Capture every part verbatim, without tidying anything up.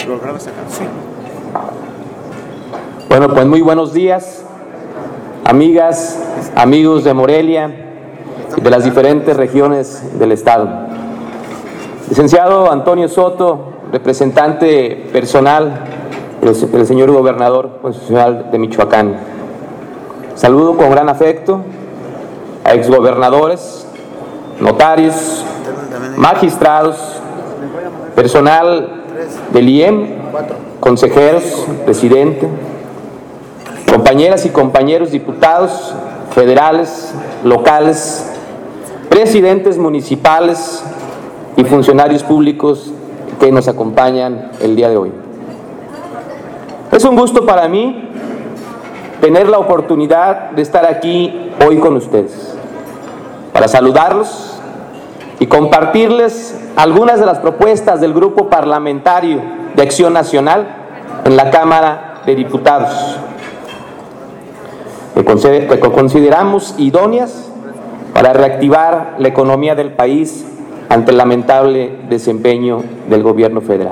Bueno, pues muy buenos días, amigas, amigos de Morelia y de las diferentes regiones del estado. Licenciado Antonio Soto, representante personal del, del señor gobernador constitucional de Michoacán. Saludo con gran afecto a exgobernadores, notarios, magistrados, personal del I E M, consejeros, presidente, compañeras y compañeros diputados federales, locales, presidentes municipales y funcionarios públicos que nos acompañan el día de hoy. Es un gusto para mí tener la oportunidad de estar aquí hoy con ustedes, para saludarlos y compartirles algunas de las propuestas del Grupo Parlamentario de Acción Nacional en la Cámara de Diputados, que consideramos idóneas para reactivar la economía del país ante el lamentable desempeño del gobierno federal.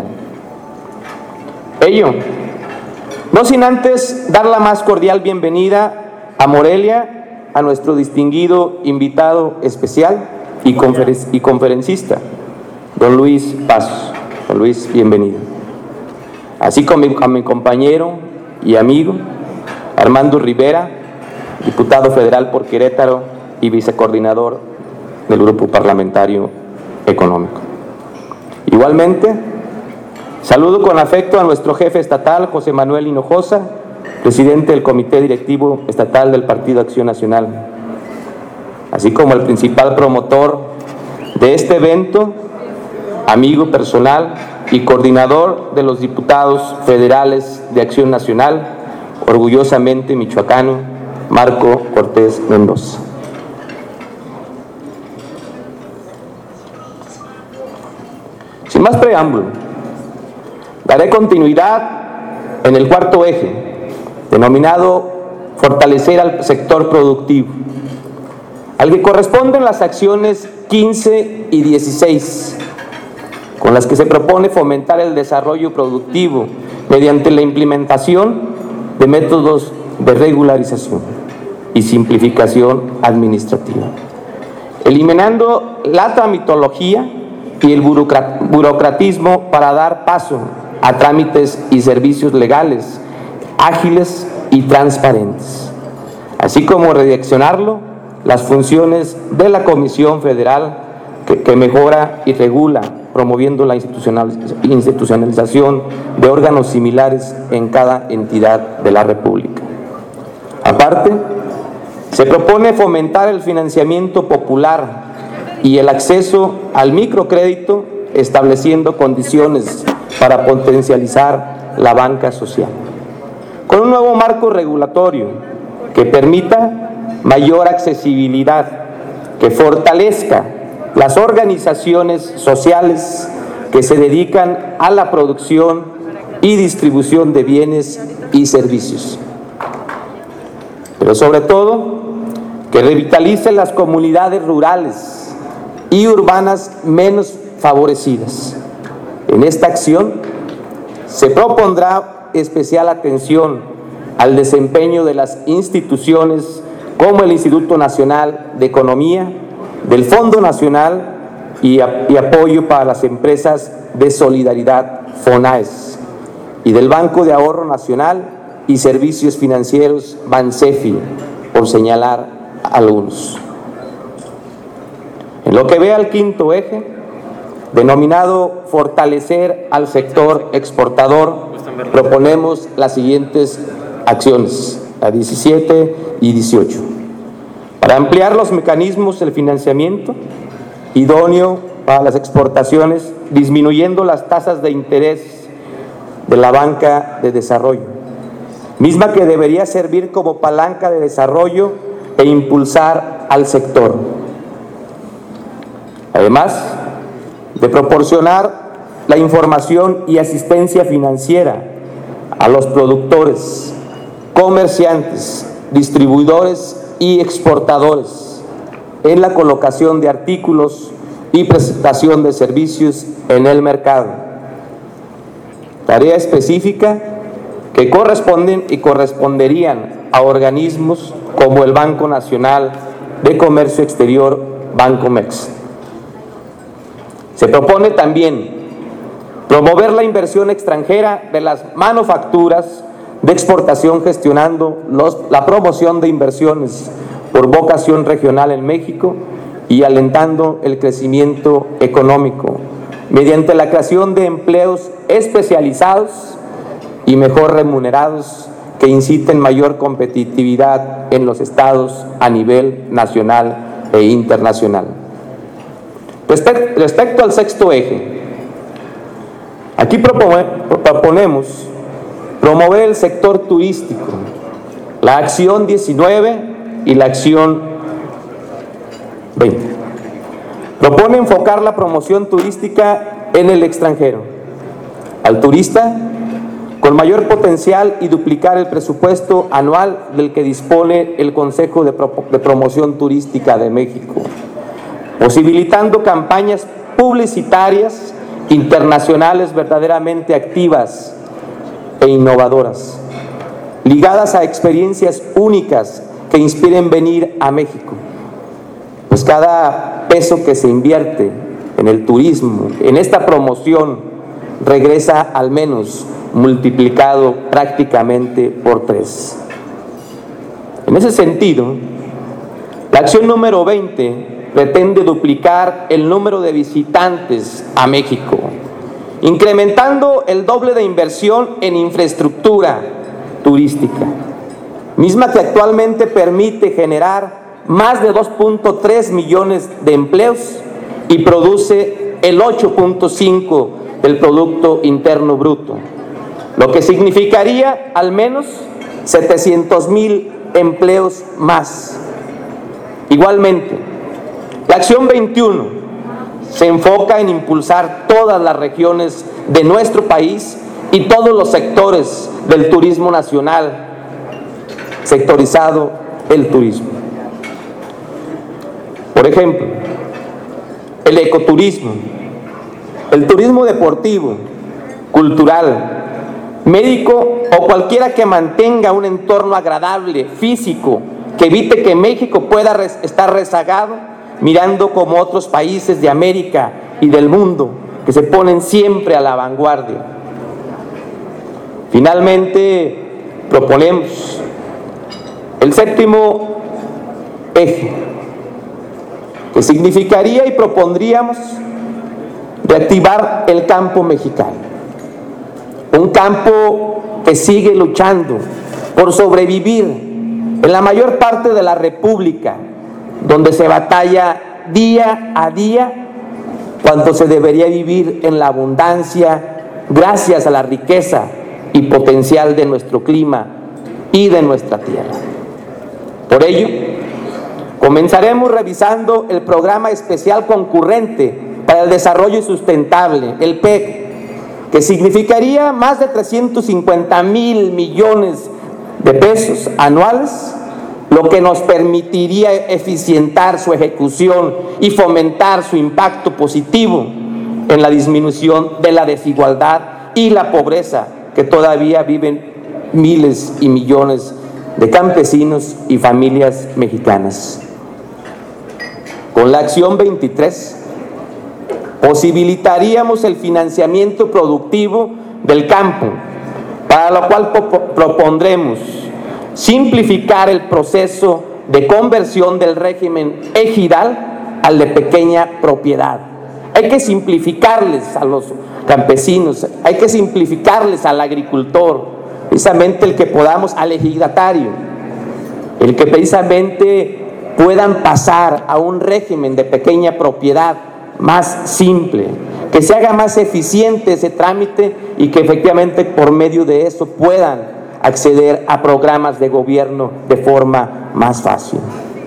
Ello, no sin antes dar la más cordial bienvenida a Morelia a nuestro distinguido invitado especial y, conferen y conferencista, don Luis Pasos. Don Luis, bienvenido. Así como a mi compañero y amigo Armando Rivera, diputado federal por Querétaro y vicecoordinador del Grupo Parlamentario Económico. Igualmente, saludo con afecto a nuestro jefe estatal, José Manuel Hinojosa, presidente del Comité Directivo Estatal del Partido Acción Nacional, así como el principal promotor de este evento, amigo personal y coordinador de los diputados federales de Acción Nacional, orgullosamente michoacano, Marco Cortés Mendoza. Sin más preámbulo, daré continuidad en el cuarto eje, denominado fortalecer al sector productivo, al que corresponden las acciones quince y dieciséis, con las que se propone fomentar el desarrollo productivo mediante la implementación de métodos de regularización y simplificación administrativa, eliminando la tramitología y el burocratismo para dar paso a trámites y servicios legales ágiles y transparentes, así como redireccionarlo las funciones de la Comisión Federal que, que mejora y regula, promoviendo la institucionalización de órganos similares en cada entidad de la República. Aparte, se propone fomentar el financiamiento popular y el acceso al microcrédito, estableciendo condiciones para potencializar la banca social, con un nuevo marco regulatorio que permita mayor accesibilidad, que fortalezca las organizaciones sociales que se dedican a la producción y distribución de bienes y servicios, pero sobre todo que revitalice las comunidades rurales y urbanas menos favorecidas. En esta acción se propondrá especial atención al desempeño de las instituciones como el Instituto Nacional de Economía, del Fondo Nacional y, a, y Apoyo para las Empresas de Solidaridad, FONAES, y del Banco de Ahorro Nacional y Servicios Financieros, BANSEFI, por señalar algunos. En lo que ve al quinto eje, denominado fortalecer al sector exportador, proponemos las siguientes acciones, la diecisiete y dieciocho. Para ampliar los mecanismos del financiamiento idóneo para las exportaciones, disminuyendo las tasas de interés de la banca de desarrollo, misma que debería servir como palanca de desarrollo e impulsar al sector. Además de proporcionar la información y asistencia financiera a los productores, comerciantes, distribuidores y exportadores en la colocación de artículos y presentación de servicios en el mercado. tarea específica que corresponden y corresponderían a organismos como el Banco Nacional de Comercio Exterior, Bancomex. Se propone también promover la inversión extranjera de las manufacturas de exportación, gestionando los, la promoción de inversiones por vocación regional en México y alentando el crecimiento económico mediante la creación de empleos especializados y mejor remunerados que inciten mayor competitividad en los estados a nivel nacional e internacional. Respecto, respecto al sexto eje, aquí proponemos promover el sector turístico, la acción diecinueve y la acción veinte. Propone enfocar la promoción turística en el extranjero, al turista con mayor potencial y duplicar el presupuesto anual del que dispone el Consejo de, Pro de Promoción Turística de México, posibilitando campañas publicitarias internacionales verdaderamente activas e innovadoras, ligadas a experiencias únicas que inspiren venir a México. Pues cada peso que se invierte en el turismo, en esta promoción, regresa al menos multiplicado prácticamente por tres. En ese sentido, la acción número veinte pretende duplicar el número de visitantes a México, incrementando el doble de inversión en infraestructura turística, misma que actualmente permite generar más de dos punto tres millones de empleos y produce el ocho punto cinco del Producto Interno Bruto, lo que significaría al menos setecientos mil empleos más. Igualmente, la acción veintiuno se enfoca en impulsar todas las regiones de nuestro país y todos los sectores del turismo nacional, sectorizado el turismo. Por ejemplo, el ecoturismo, el turismo deportivo, cultural, médico o cualquiera que mantenga un entorno agradable, físico, que evite que México pueda res- estar rezagado, mirando como otros países de América y del mundo que se ponen siempre a la vanguardia. Finalmente, proponemos el séptimo eje, que significaría y propondríamos reactivar el campo mexicano, un campo que sigue luchando por sobrevivir en la mayor parte de la República, donde se batalla día a día cuando se debería vivir en la abundancia gracias a la riqueza y potencial de nuestro clima y de nuestra tierra. Por ello, comenzaremos revisando el Programa Especial Concurrente para el Desarrollo Sustentable, el P E C, que significaría más de trescientos cincuenta mil millones de pesos anuales, lo que nos permitiría eficientar su ejecución y fomentar su impacto positivo en la disminución de la desigualdad y la pobreza que todavía viven miles y millones de campesinos y familias mexicanas. Con la acción veintitrés, posibilitaríamos el financiamiento productivo del campo, para lo cual propondremos simplificar el proceso de conversión del régimen ejidal al de pequeña propiedad. Hay que simplificarles a los campesinos, hay que simplificarles al agricultor, precisamente el que podamos, al ejidatario, el que precisamente puedan pasar a un régimen de pequeña propiedad más simple, que se haga más eficiente ese trámite y que efectivamente por medio de eso puedan acceder a programas de gobierno de forma más fácil.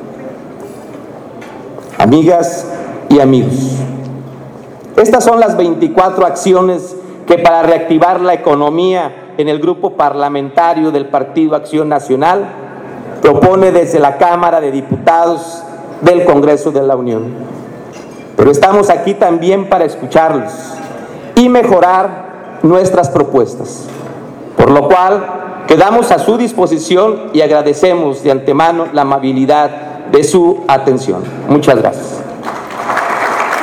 Amigas y amigos, estas son las veinticuatro acciones que para reactivar la economía en el grupo parlamentario del Partido Acción Nacional propone desde la Cámara de Diputados del Congreso de la Unión. Pero estamos aquí también para escucharlos y mejorar nuestras propuestas, por lo cual quedamos a su disposición y agradecemos de antemano la amabilidad de su atención. Muchas gracias.